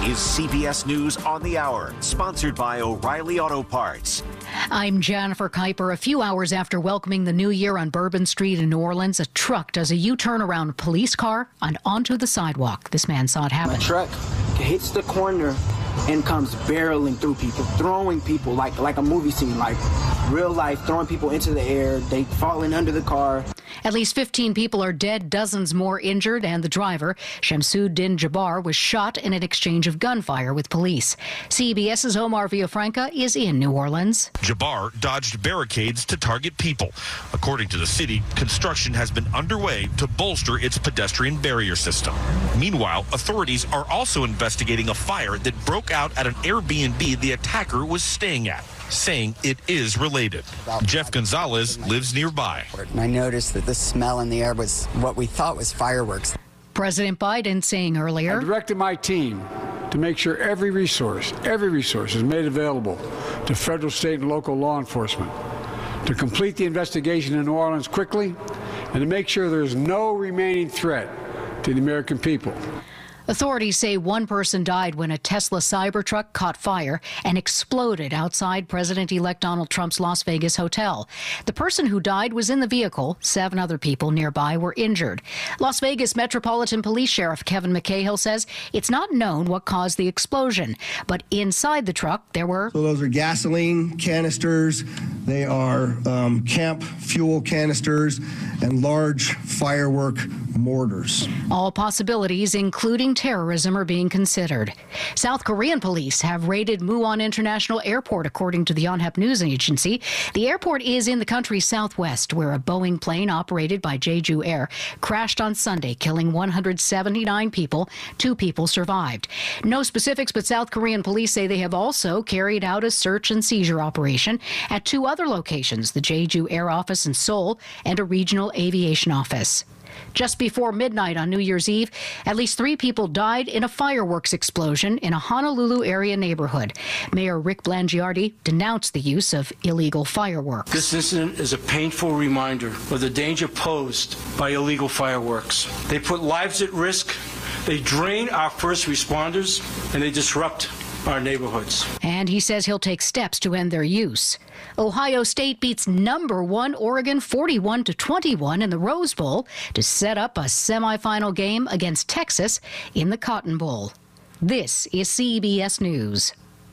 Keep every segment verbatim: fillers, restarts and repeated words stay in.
is C B S News on the Hour, sponsored by O'Reilly Auto Parts. I'm Jennifer Kuiper. A few hours after welcoming the new year on Bourbon Street in New Orleans, a truck does a U-turn around a police car and onto the sidewalk. This man saw it happen. A truck hits the corner and comes barreling through people, throwing people like like a movie scene, like real life, throwing people into the air. They falling under the car. At least fifteen people are dead, dozens more injured, and the driver, Shamsuddin Jabbar, was shot in an exchange of gunfire with police. CBS's Omar Villafranca is in New Orleans. Jabbar dodged barricades to target people. According to the city, construction has been underway to bolster its pedestrian barrier system. Meanwhile, authorities are also investigating a fire that broke out at an Airbnb the attacker was staying at, saying it is related. Jeff Gonzalez lives nearby. And I noticed that the smell in the air was what we thought was fireworks. President Biden saying earlier, I directed my team to make sure every resource, every resource is made available to federal, state, and local law enforcement to complete the investigation in New Orleans quickly and to make sure there is no remaining threat to the American people. Authorities say one person died when a Tesla Cybertruck caught fire and exploded outside President-elect Donald Trump's Las Vegas hotel. The person who died was in the vehicle. Seven other people nearby were injured. Las Vegas Metropolitan Police Sheriff Kevin McCahill says it's not known what caused the explosion, but inside the truck there were... So those are gasoline canisters, they are um, camp fuel canisters, and large firework mortars. All possibilities, including terrorism, are being considered. South Korean police have raided Muon International Airport, according to the Yonhap News Agency. The airport is in the country's southwest, where a Boeing plane operated by Jeju Air crashed on Sunday, killing one hundred seventy-nine people. Two people survived. No specifics, but South Korean police say they have also carried out a search and seizure operation at two other locations, the Jeju Air Office in Seoul and a regional aviation office. Just before midnight on New Year's Eve, at least three people died in a fireworks explosion in a Honolulu area neighborhood. Mayor Rick Blangiardi denounced the use of illegal fireworks. This incident is a painful reminder of the danger posed by illegal fireworks. They put lives at risk, they drain our first responders, and they disrupt our neighborhoods. And he says he'll take steps to end their use. Ohio State beats number one Oregon forty-one to twenty-one in the Rose Bowl to set up a semifinal game against Texas in the Cotton Bowl. This is C B S News.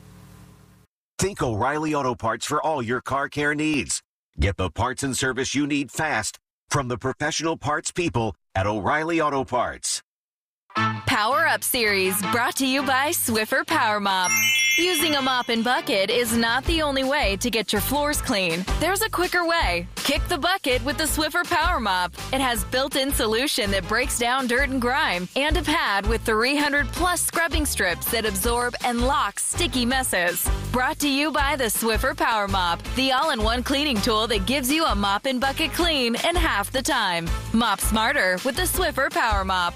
Think O'Reilly Auto Parts for all your car care needs. Get the parts and service you need fast from the professional parts people at O'Reilly Auto Parts. Power Up Series, brought to you by Swiffer Power Mop. Using a mop and bucket is not the only way to get your floors clean. There's a quicker way. Kick the bucket with the Swiffer Power Mop. It has built-in solution that breaks down dirt and grime, and a pad with three hundred plus scrubbing strips that absorb and lock sticky messes. Brought to you by the Swiffer Power Mop, the all-in-one cleaning tool that gives you a mop and bucket clean in half the time. Mop smarter with the Swiffer Power Mop.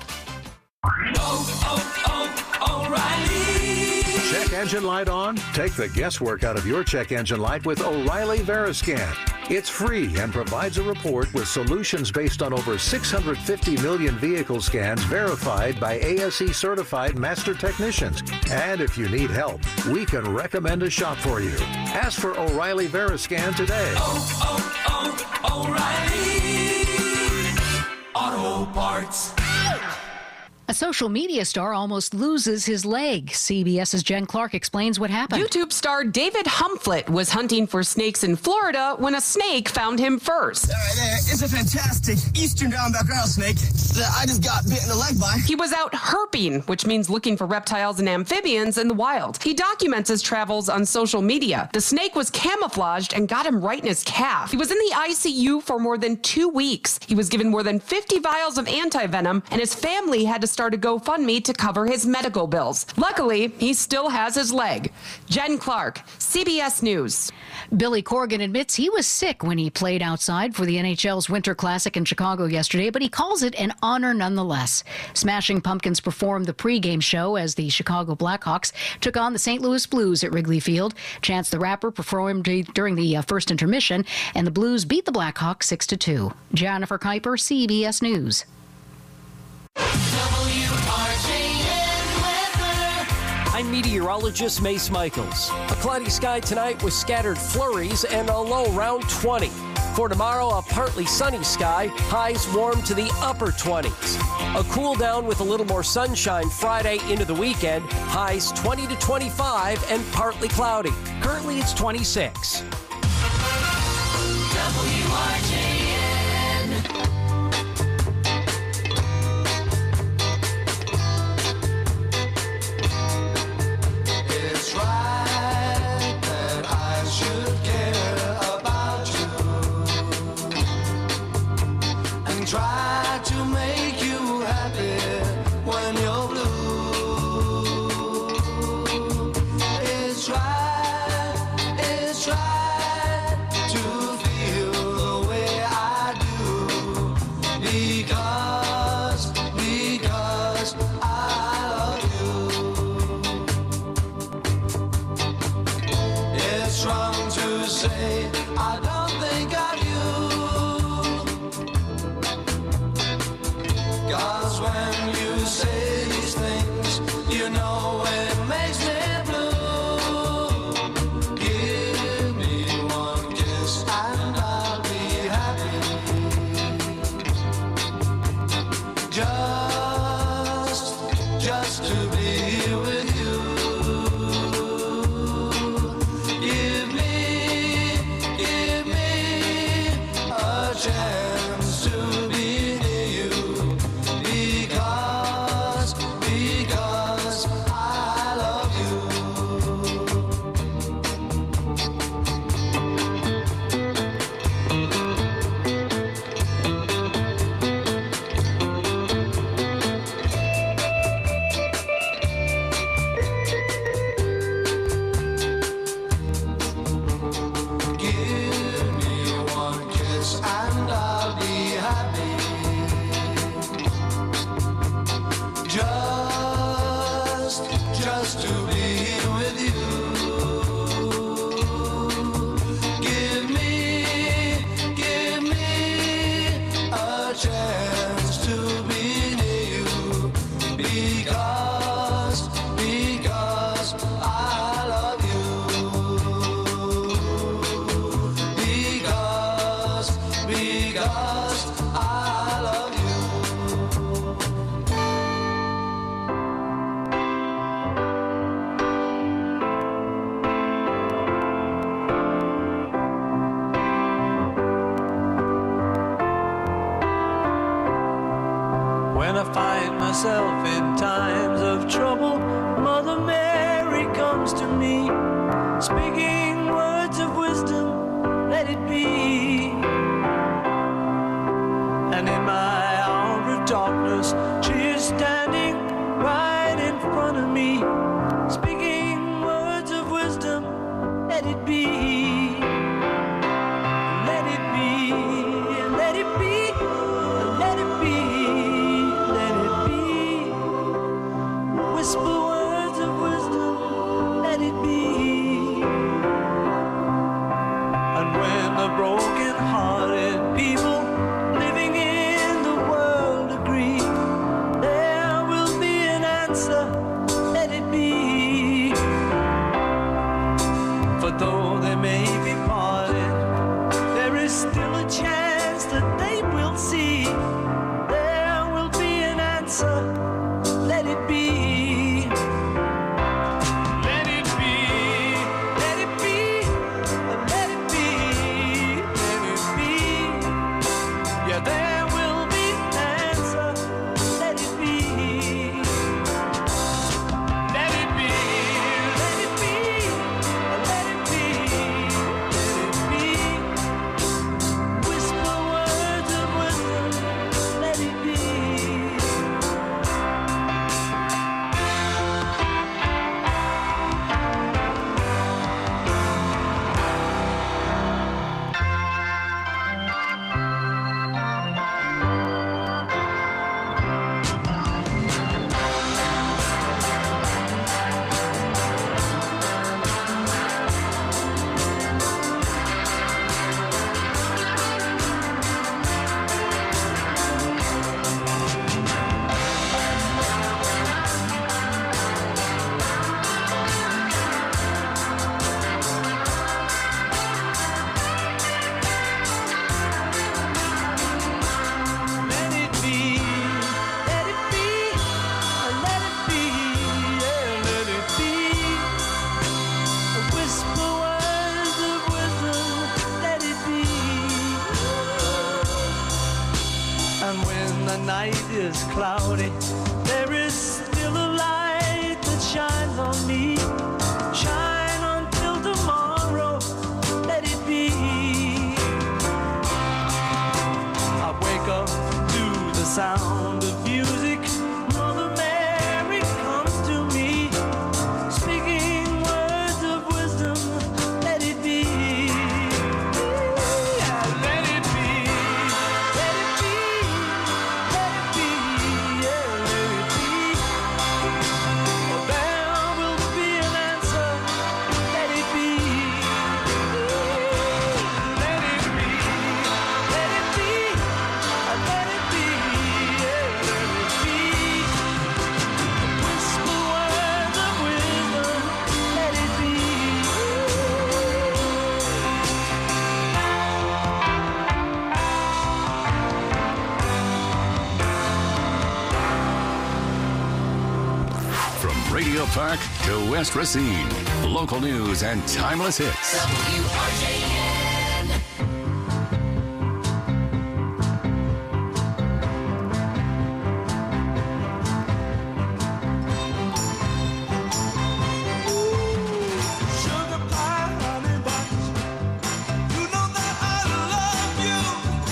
Oh, oh, oh, O'Reilly. Check engine light on? Take the guesswork out of your check engine light with O'Reilly Veriscan. It's free and provides a report with solutions based on over six hundred fifty million vehicle scans verified by A S E certified master technicians. And if you need help, we can recommend a shop for you. Ask for O'Reilly Veriscan today. Oh, oh, oh, O'Reilly Auto Parts. A social media star almost loses his leg. CBS's Jen Clark explains what happened. YouTube star David Humflett was hunting for snakes in Florida when a snake found him first. All right, there is a fantastic eastern brown-backed rattlesnake that I just got bit in the leg by. He was out herping, which means looking for reptiles and amphibians in the wild. He documents his travels on social media. The snake was camouflaged and got him right in his calf. He was in the I C U for more than two weeks. He was given more than fifty vials of anti-venom, and his family had to start a GoFundMe to cover his medical bills. Luckily, he still has his leg. Jen Clark, C B S News. Billy Corgan admits he was sick when he played outside for the N H L's Winter Classic in Chicago yesterday, but he calls it an honor nonetheless. Smashing Pumpkins performed the pregame show as the Chicago Blackhawks took on the Saint Louis Blues at Wrigley Field. Chance the Rapper performed during the uh, first intermission, and the Blues beat the Blackhawks six to two. Jennifer Kuiper, C B S News. W R J N weather. I'm meteorologist Mace Michaels. A cloudy sky tonight with scattered flurries and a low around twenty. For tomorrow, a partly sunny sky, highs warm to the upper twenties. A cool down with a little more sunshine Friday into the weekend, highs twenty to twenty-five and partly cloudy. Currently it's twenty-six. W R J N. It's right that I should care about you and try to make you happy when you're blue. It's right, it's right to feel the way I do because, because I love you. It's wrong to say I don't think of you, 'cause when you say these things, you know it makes me blue. Give me one kiss and I'll be happy. Just, just to be with you. Give me, give me a chance to be near you. Because, because I love you. Give me one kiss and I'll be happy. Just, just to be with you. Give me, give me a chance to be near you. Because, because I love you. Because, because I love you. When I find myself in times of trouble, Mother Mary comes to me, speaking words of wisdom, let it be. And in my hour of darkness, she is standing right in front of me, speaking words of wisdom, let it be. Let it be, let it be, let it be. Whisper words of wisdom, let it be. And when the broken-hearted people living in the world agree, there will be an answer, let it be. For though they may be parted, there is still a chance that they will see. There will be an answer, let it be. Let it be, let it be, let it be, let it be. Yeah, there will be an answer, let it be. Let it be, let it be, let it be, let it be. Whisper words of wisdom, let it be. the night is cloudy, there is still a light that shines on me. Shine until tomorrow, let it be. I wake up to the sound of music. Mother Mary comes to me, speaking words of wisdom. Let it be. Yeah, let it be. Let it be. Let it be. Yeah, let it be. There will be an answer. Let it be. Let it be. Let it be. Let it be. Yeah, let it be. Whisper words of wisdom. Let it be. From Radio Park to West Racine, local news and timeless hits. W R J N. Sugar pie, honey buns. You know that I love you.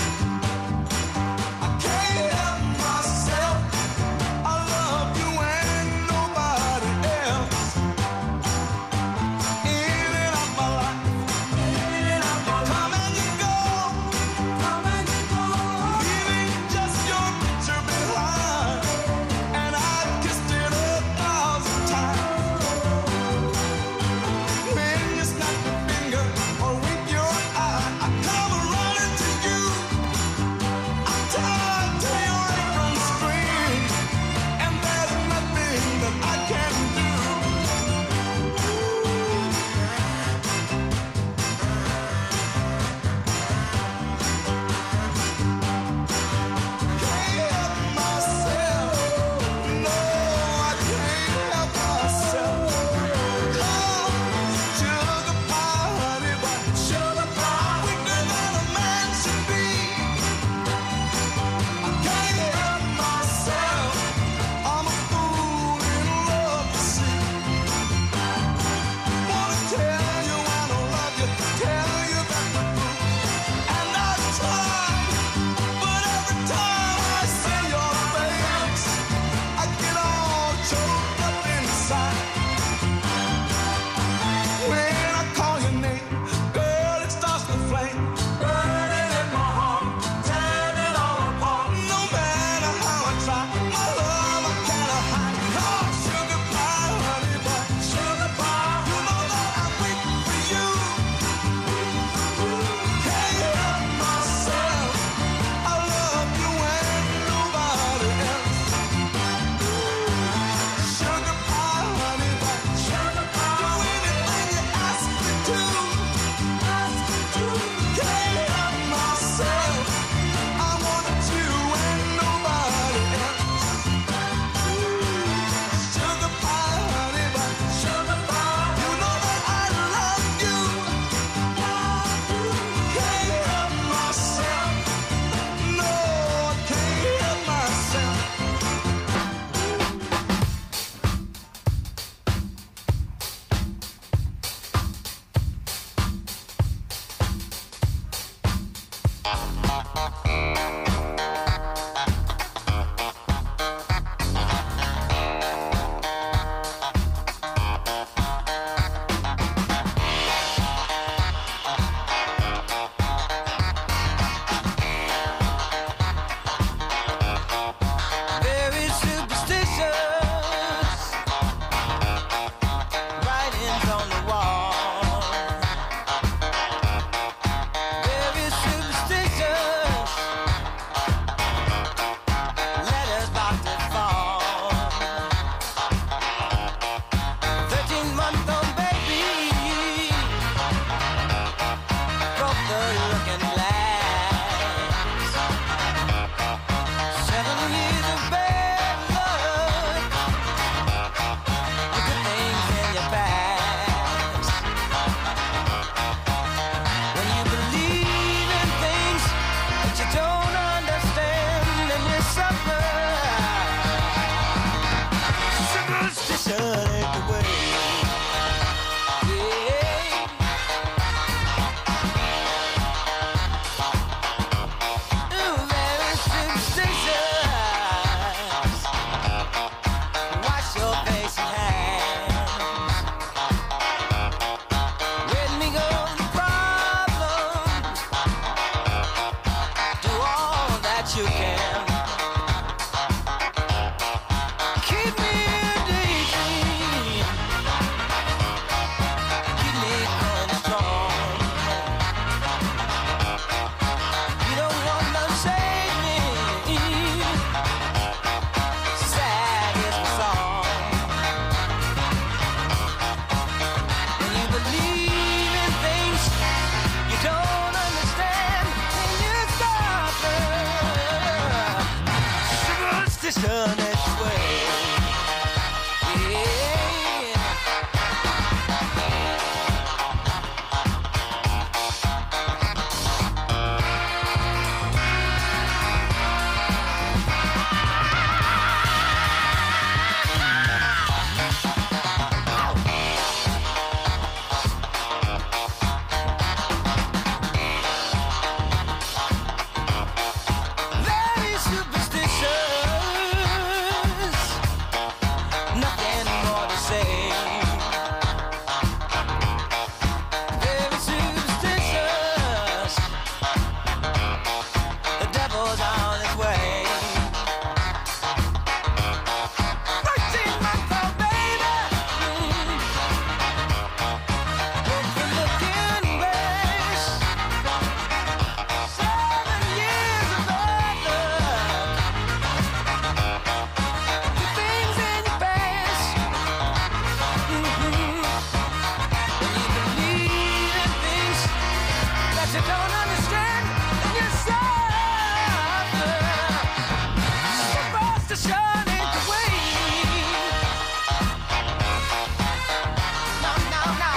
I can't help myself. I love you and nobody else. In and out my life, in and out superstition its way. Yeah. Very superstitious, nothing more to say. Very superstitious, the devil's on his way. Thirteen months old baby, with the look in grace. Seven years of bad luck, the things in your face. Mhm. When you believe in things that you don't understand, then you suffer. Superstition ain't the way. No, no, no.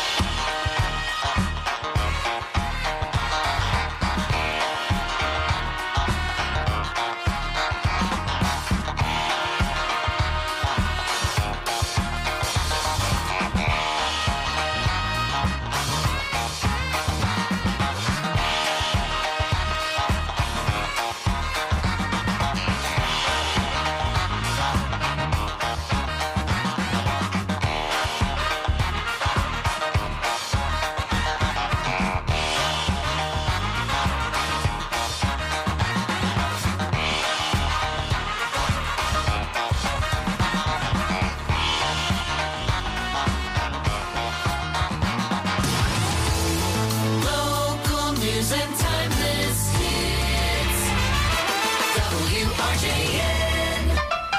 Local news and timeless hits. W R J N.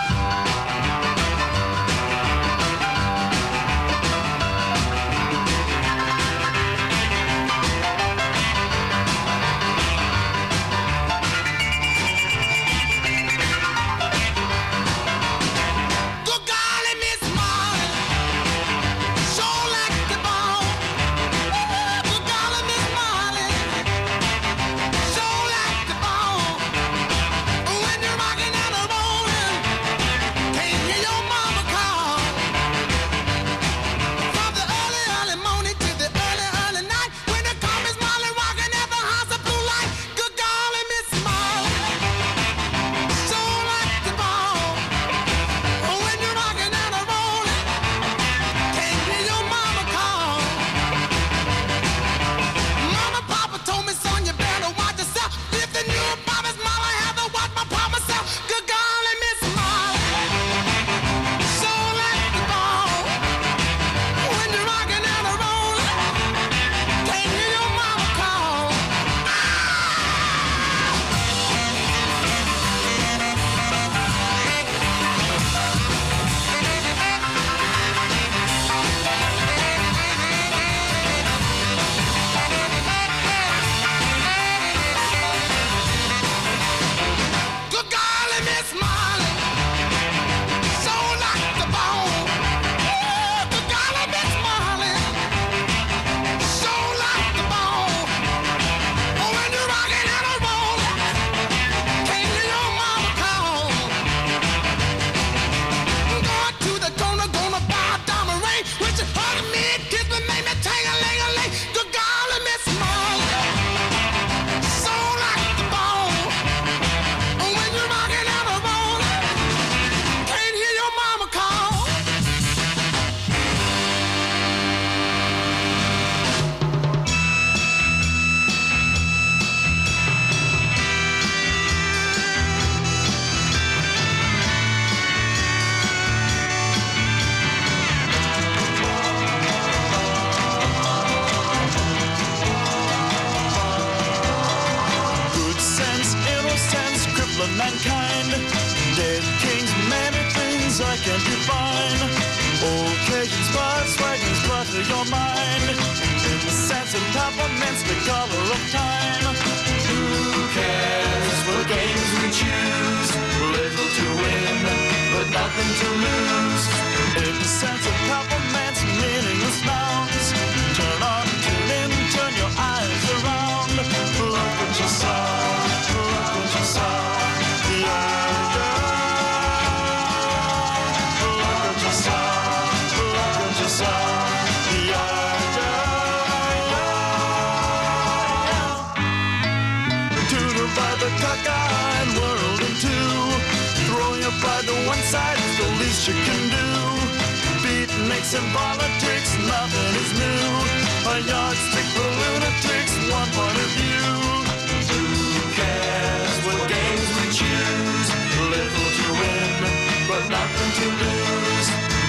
Good golly, Miss Molly, sure like the bone. Good golly, Miss Molly, sure like the bone. When you're rocking out the morning, can't hear your mama call. From the early, early morning to the early, early night, when the call Miss Molly rocking at the house of blue light. Good golly, Miss Molly, sure like the bone. When you're rocking out the morning, can't hear your mama call. Mama, Papa told me, son, you better watch yourself. If the new Bobby's Molly had to watch my Papa myself. Good golly, Miss Molly, so like the ball. When you're rocking out the rolling, can't hear your mama call. Good golly, Miss Molly, so like the bone. Oh, good golly, Miss Molly, so like the bone. Oh, when you're rocking and a rolling, can't hear your mama call. Going to the corner, gonna buy a diamond ring. When you hug me, kiss me, make me ting-a-ling-a-ling. Good golly, Miss Molly, so like the bone. Oh, when you're rocking and a rolling, can't hear your mama call. Good sense, innocence, crippling mankind. Dead kings, many things I can't define. Occasions, but swagons, butter your mind. In the sense of peppermints, the color of time. Who cares what games we choose? Little to win. nothing to lose. In the sense of compliments, meaningless nouns. Turn on, tune in, turn your eyes around. Look what you saw, look what you saw. Yeah, yeah. Look what you saw, look what you saw. Yeah, yeah. To divide the cockeyed world in two. Throw your pride to one side is the least you can do. Beatniks and politics, nothing is new. A yardstick for lunatics, one point of view. Who cares what games we choose? Little to win, but nothing to lose.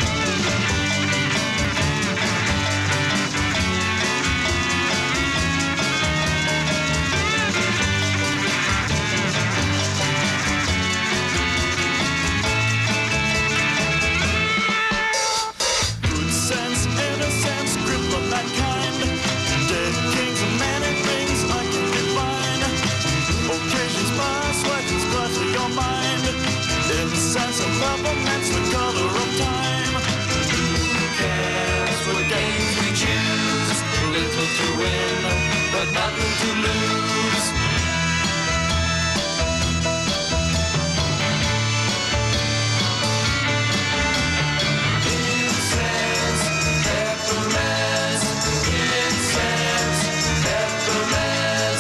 That's the color of time. Who cares what games we choose? Little to win, but nothing to lose. Incense, peppermint, incense, peppermint.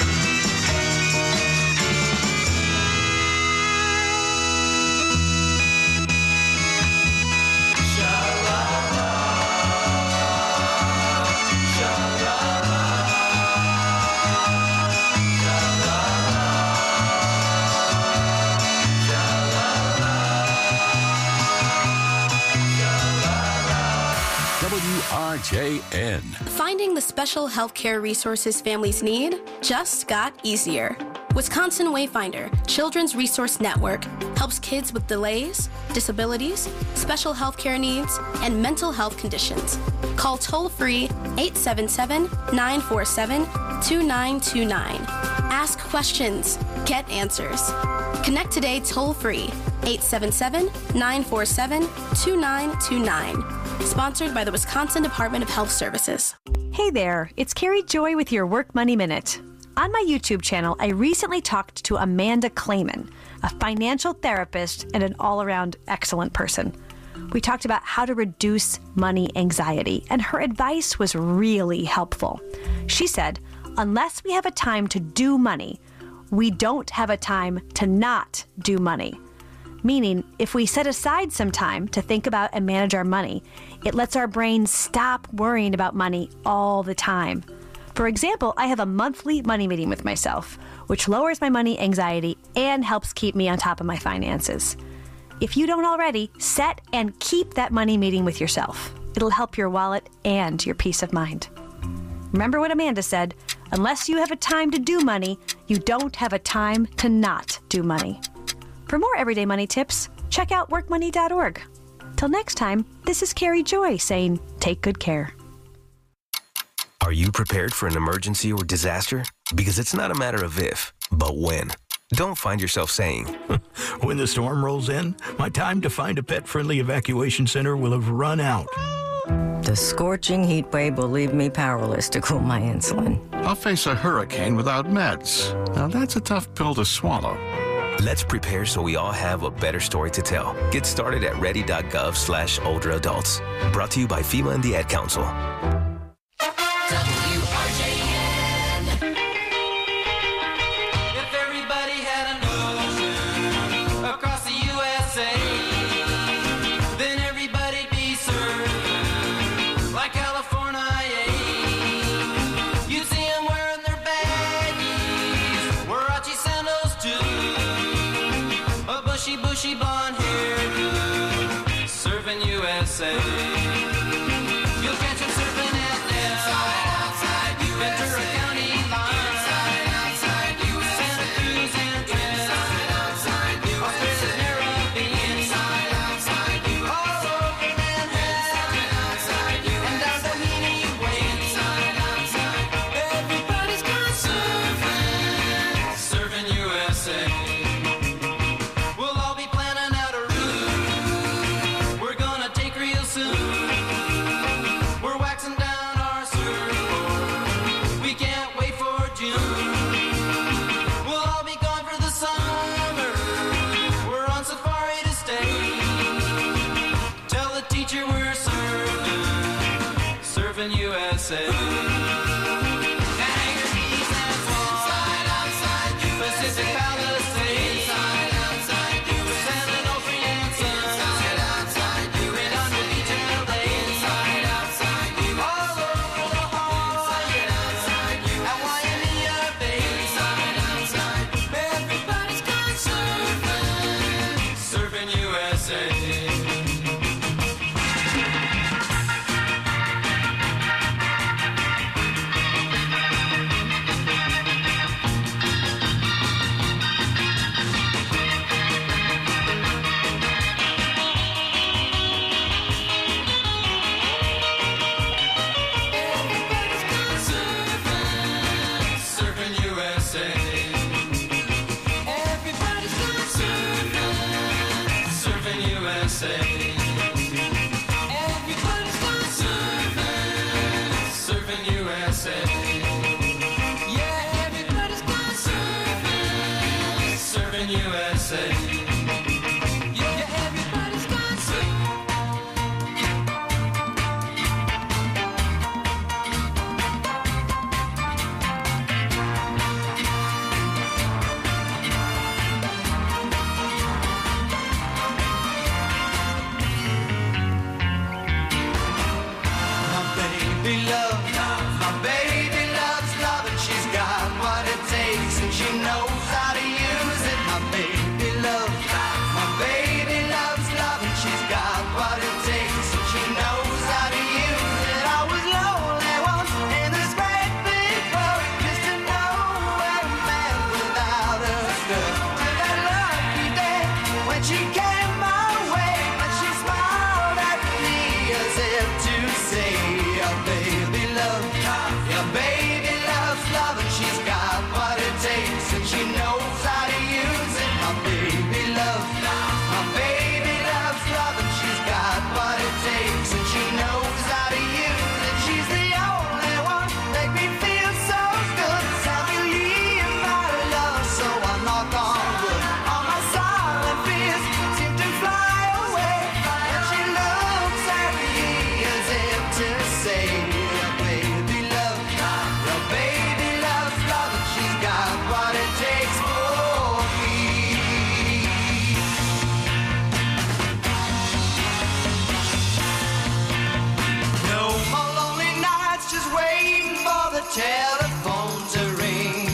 W R J N. Finding the special healthcare resources families need just got easier. Wisconsin Wayfinder Children's Resource Network helps kids with delays, disabilities, special healthcare needs, and mental health conditions. Call toll-free eight seven seven, nine four seven, two nine two nine. Ask questions. Get answers. Connect today toll-free eight seven seven, nine four seven, two nine two nine. Sponsored by the Wisconsin Department of Health Services. Hey there, it's Carrie Joy with your Work Money Minute. On my YouTube channel, I recently talked to Amanda Clayman, a financial therapist and an all-around excellent person. We talked about how to reduce money anxiety, and her advice was really helpful. She said, unless we have a time to do money, we don't have a time to not do money. Meaning, if we set aside some time to think about and manage our money, it lets our brain stop worrying about money all the time. For example, I have a monthly money meeting with myself, which lowers my money anxiety and helps keep me on top of my finances. If you don't already, set and keep that money meeting with yourself. It'll help your wallet and your peace of mind. Remember what Amanda said, unless you have a time to do money, you don't have a time to not do money. For more everyday money tips, check out work money dot org. Till next time, this is Carrie Joy saying, take good care. Are you prepared for an emergency or disaster? Because it's not a matter of if, but when. Don't find yourself saying, when the storm rolls in, my time to find a pet-friendly evacuation center will have run out. The scorching heat wave will leave me powerless to cool my insulin. I'll face a hurricane without meds. Now that's a tough pill to swallow. Let's prepare so we all have a better story to tell. Get started at ready.gov slash older adults. Brought to you by FEMA and the Ad Council. W R J N. If everybody had an ocean across the U S A, then everybody'd be served like California. You'd see them wearing their baggies, Warachi sandals too, a bushy, bushy blonde hairdo, serving U S A. You'll catch them surfing at now. Surfing U S A. Hang your knees and fall. Inside, outside, U S A. Pacific Palisades. Inside, outside, U S A. Sailing over Yanson. Inside, outside, U S A. And under Beach L A. Inside, outside, U S A. All over the Hawaii. Inside, outside, U S A. At Waimea Bay. Inside, outside, everybody's gone surfing. Surfing U S A. Telephone to ring.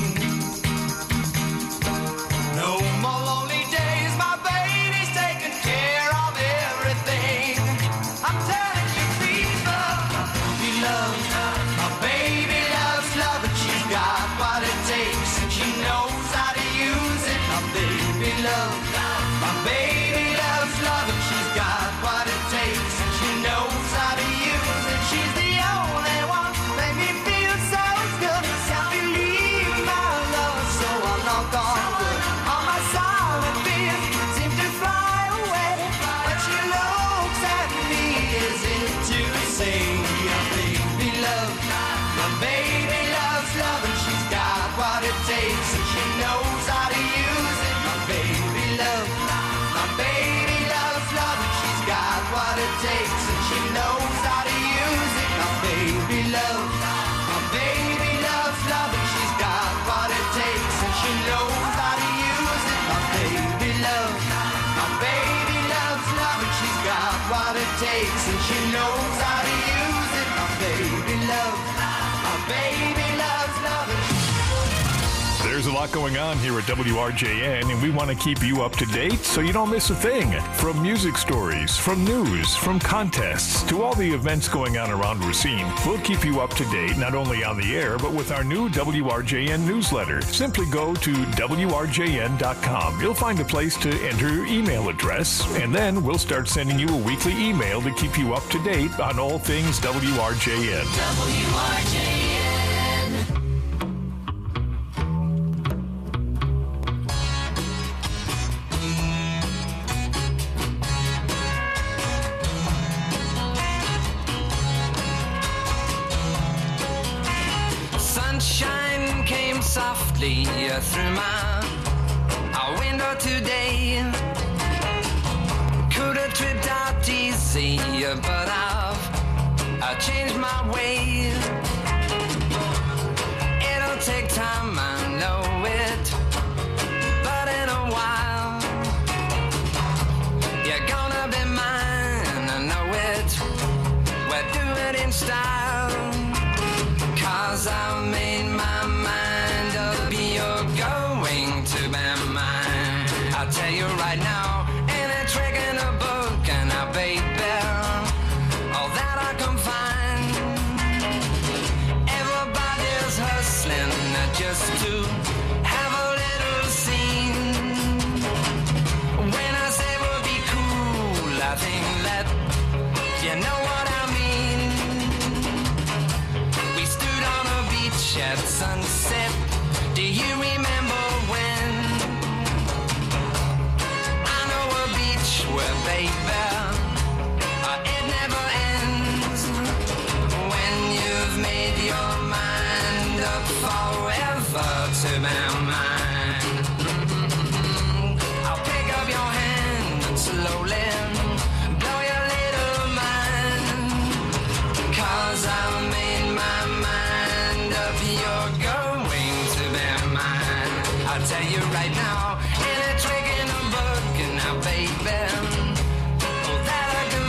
No more lonely days. My baby's taking care of everything. I'm telling you, people, he loves. My baby loves love, and she's got what it takes, and she knows how to use it. My baby loves. My baby loves love, and she's got what it takes, and she knows how to use it. She's the only one that make me feel so good. Can't believe my love, so I knock on wood. All my silent fears seem to fly away when she looks at me as if to say, my baby loves, my baby loves love, and she's got what it takes, and she knows how to use it. My baby loves, my baby loves love, and she's got what it takes, and she knows how to use it. My baby loves, my baby loves love, and she's got what it takes, and she knows how to use it. My baby loves, my baby loves love, and she's got what it takes, and she knows how to use it. My baby loves, my baby loves love, and she There's a lot going on here at W R J N, and we want to keep you up to date so you don't miss a thing. From music stories, from news, from contests, to all the events going on around Racine, we'll keep you up to date not only on the air, but with our new W R J N newsletter. Simply go to W R J N dot com. You'll find a place to enter your email address, and then we'll start sending you a weekly email to keep you up to date on all things W R J N. W R J N. Sunshine came softly through my our window today. Could have tripped out easy, but I've I changed my ways. I'll tell you right now, any trick in the book, and now, baby, oh, that I can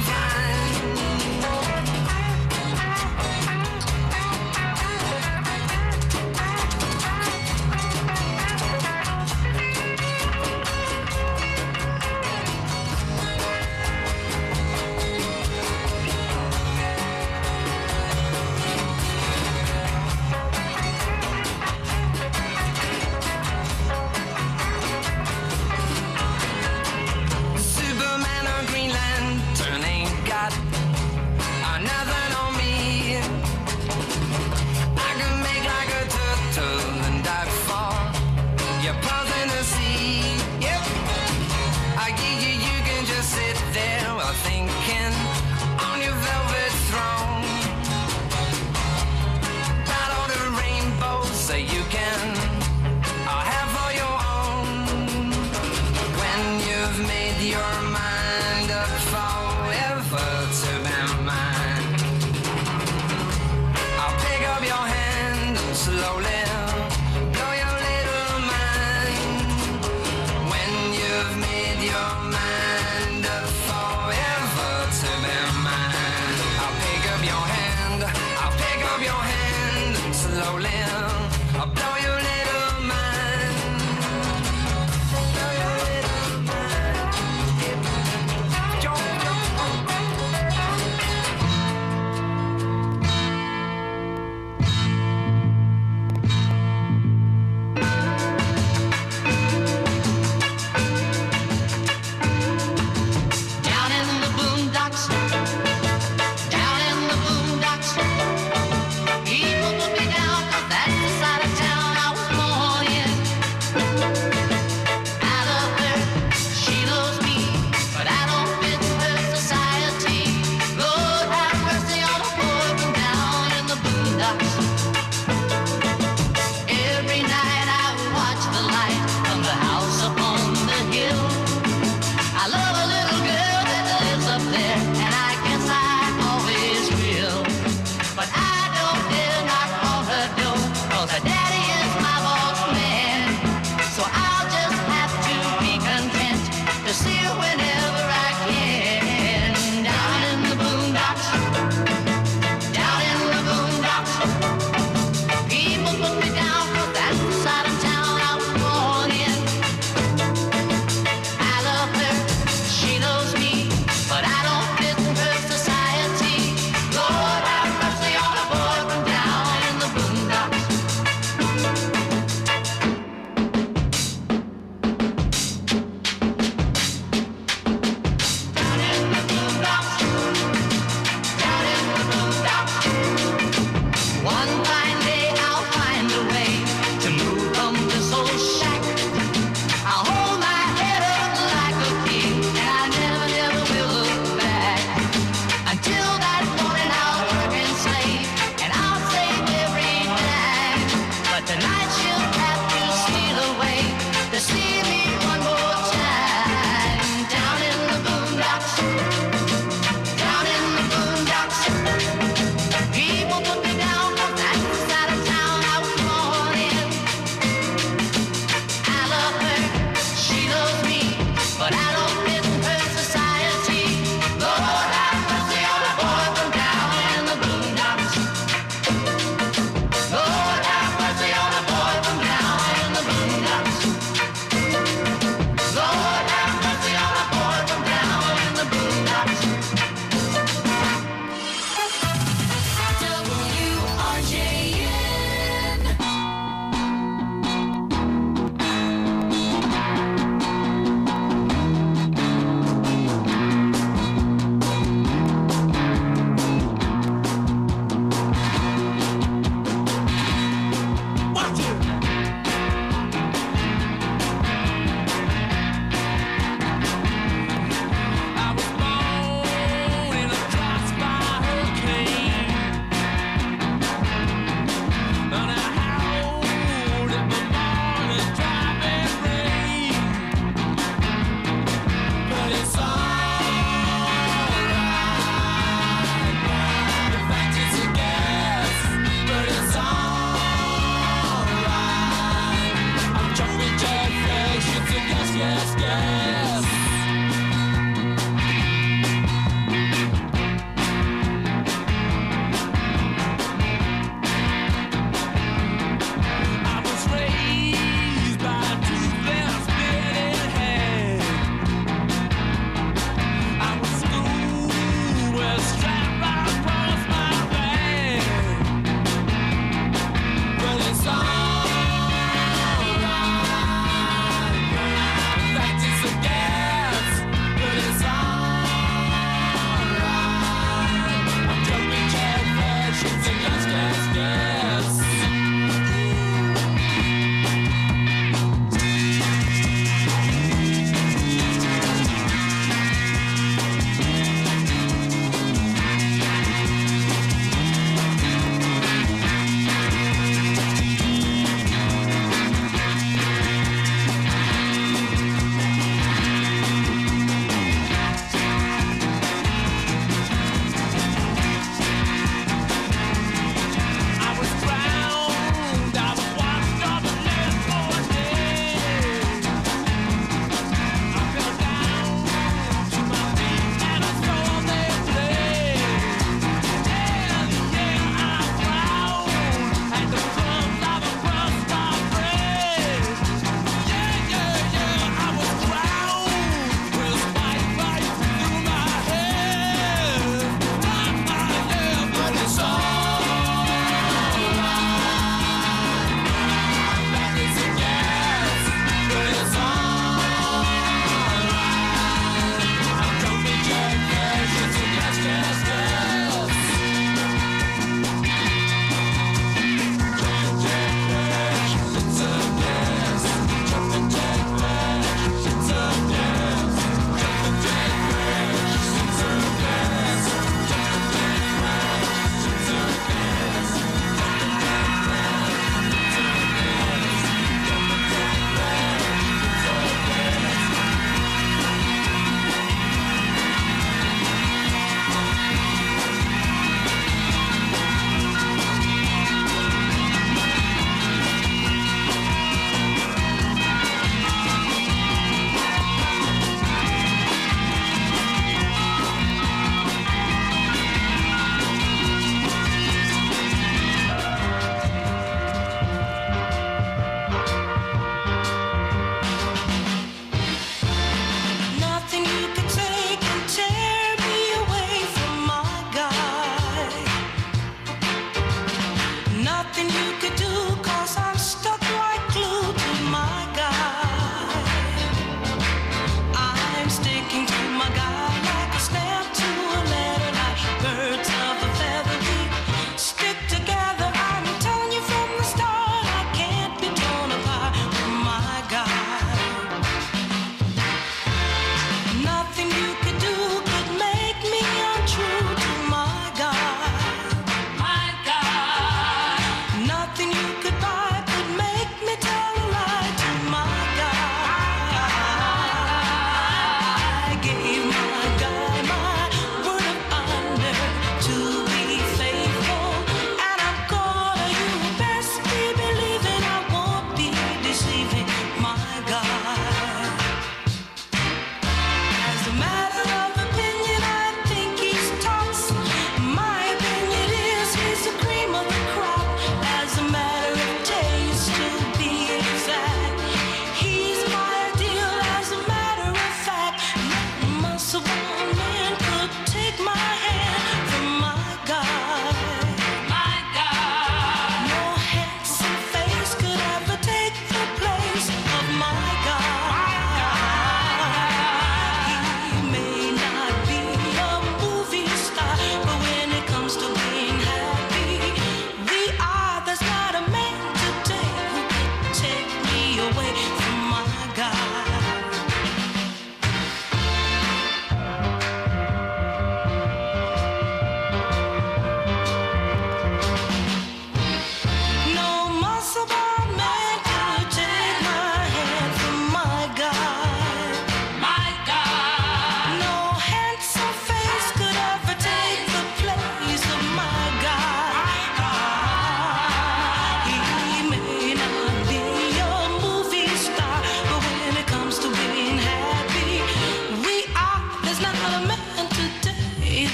It's alright.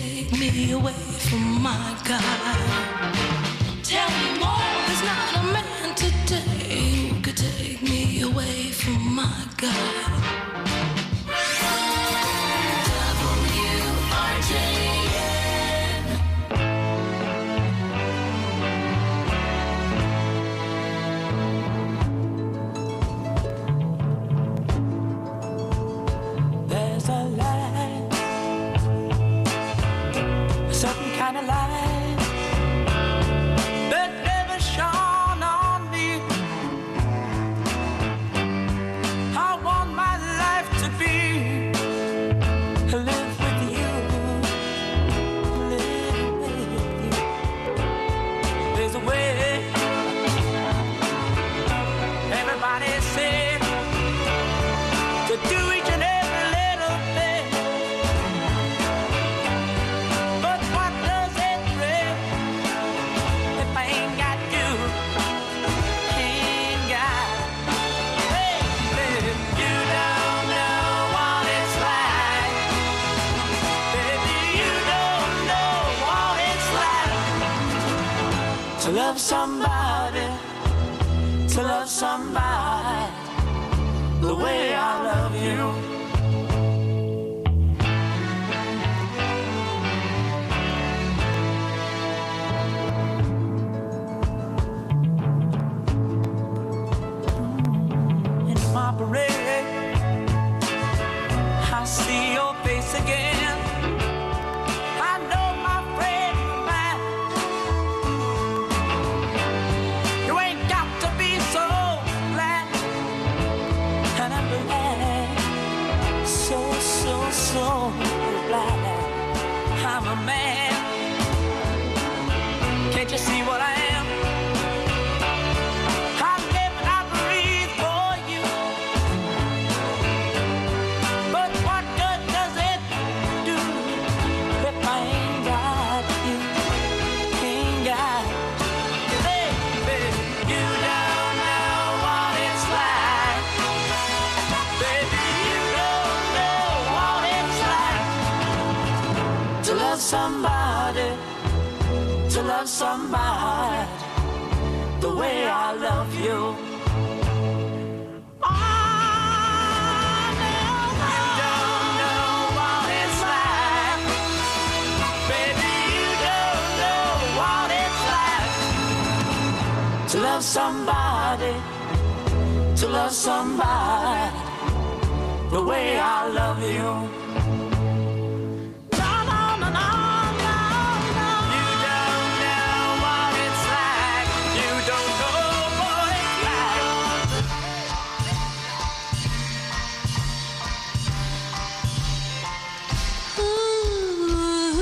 take me away from my God. Tell me more, there's not a man today who could take me away from my God. W R J N. There's a light, a certain kind of light that never shone on me. I want my life to be to live with you, live with you. There's a way. Everybody said to do each and every little thing, but what does it bring if I ain't got you? Ain't got, baby, you don't know what it's like. Baby, you don't know what it's like to love somebody, to love somebody the way I love you. In my parade, I see your face again. I know my friend of mine. You ain't got to be so glad. And I'm glad, so, so, so glad I'm a man. Can't you see what I am? I live and I breathe for you. But what good does it do if I ain't got you? Ain't got you. Baby, you don't know what it's like. Baby, you don't know what it's like to love somebody, to love somebody the way I love you. To love somebody, to love somebody the way I love you. No, no, no, no, no, no. You don't know what it's like. You don't know what it's like. Ooh,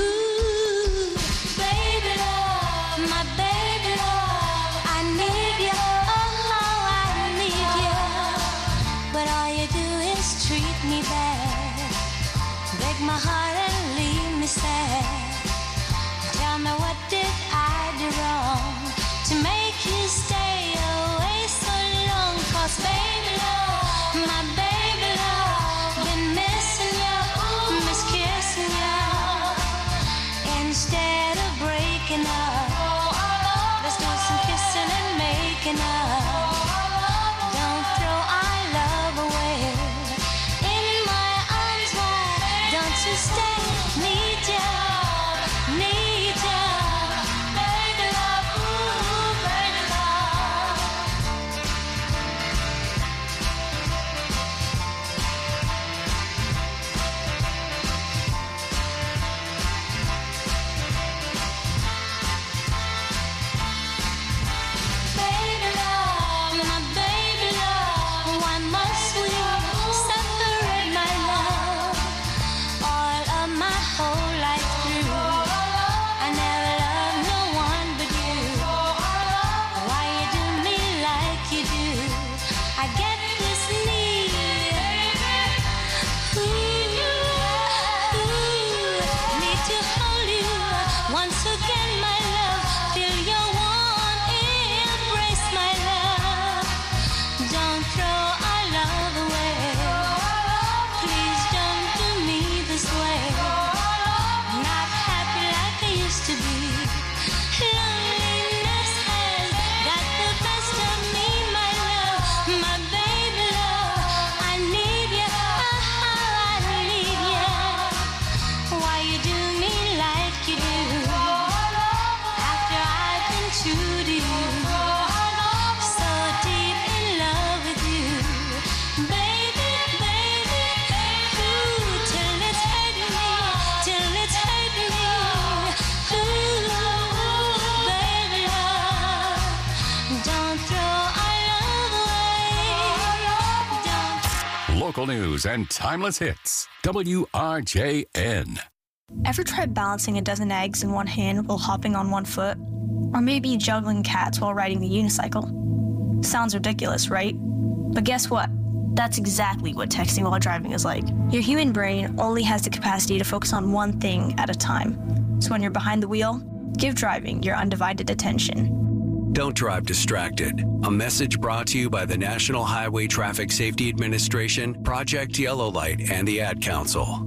baby love, my baby love, I need you, oh, I need you. But all you do is treat me bad, break my heart and leave me sad. Tell me, what did I do wrong to make you stay away so long? 'Cause baby love, my baby love, been missing you, miss kissing you. Instead of breaking up, let's do some kissing and making up. Don't throw our love away. In my arms wide, don't you stay. Need you, need you, baby love, ooh, baby love. Baby love, local news and timeless hits. W R J N. Ever tried balancing a dozen eggs in one hand while hopping on one foot? Or maybe juggling cats while riding the unicycle? Sounds ridiculous, right? But guess what? That's exactly what texting while driving is like. Your human brain only has the capacity to focus on one thing at a time. So when you're behind the wheel, give driving your undivided attention. Don't drive distracted. A message brought to you by the National Highway Traffic Safety Administration, Project Yellow Light, and the Ad Council.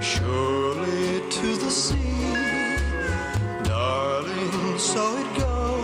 so it goes.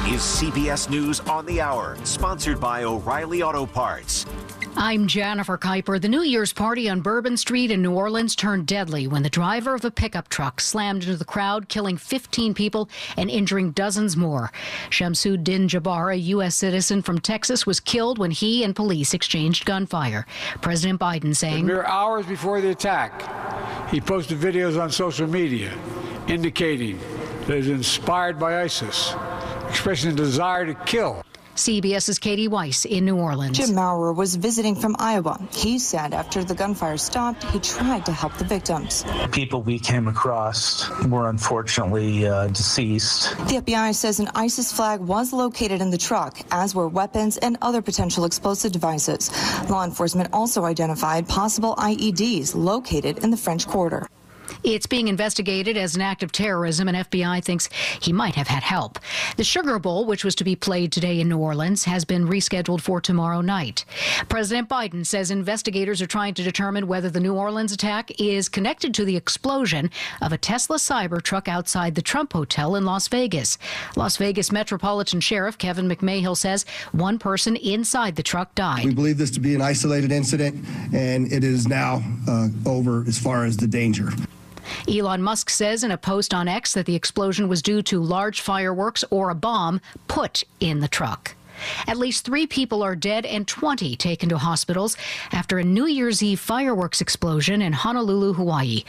is C B S News on the Hour, sponsored by O'Reilly Auto Parts. I'm Jennifer Kuiper. The New Year's party on Bourbon Street in New Orleans turned deadly when the driver of a pickup truck slammed into the crowd, killing fifteen people and injuring dozens more. Shamsuddin Jabbar, a U S citizen from Texas, was killed when he and police exchanged gunfire. President Biden saying, mere hours before the attack, he posted videos on social media indicating that he was inspired by ISIS, expressing a desire to kill. CBS's Katie Weiss in New Orleans. Jim Maurer was visiting from Iowa. He said after the gunfire stopped, he tried to help the victims. People we came across were unfortunately uh, deceased. The F B I says an ISIS flag was located in the truck, as were weapons and other potential explosive devices. Law enforcement also identified possible I E Ds located in the French Quarter. It's being investigated as an act of terrorism, and F B I thinks he might have had help. The Sugar Bowl, which was to be played today in New Orleans, has been rescheduled for tomorrow night. President Biden says investigators are trying to determine whether the New Orleans attack is connected to the explosion of a Tesla Cybertruck outside the Trump Hotel in Las Vegas. Las Vegas Metropolitan Sheriff Kevin McMahill says one person inside the truck died. We believe this to be an isolated incident, and it is now uh, over as far as the danger. Elon Musk says in a post on X that the explosion was due to large fireworks or a bomb put in the truck. At least three people are dead and twenty taken to hospitals after a New Year's Eve fireworks explosion in Honolulu, Hawaii.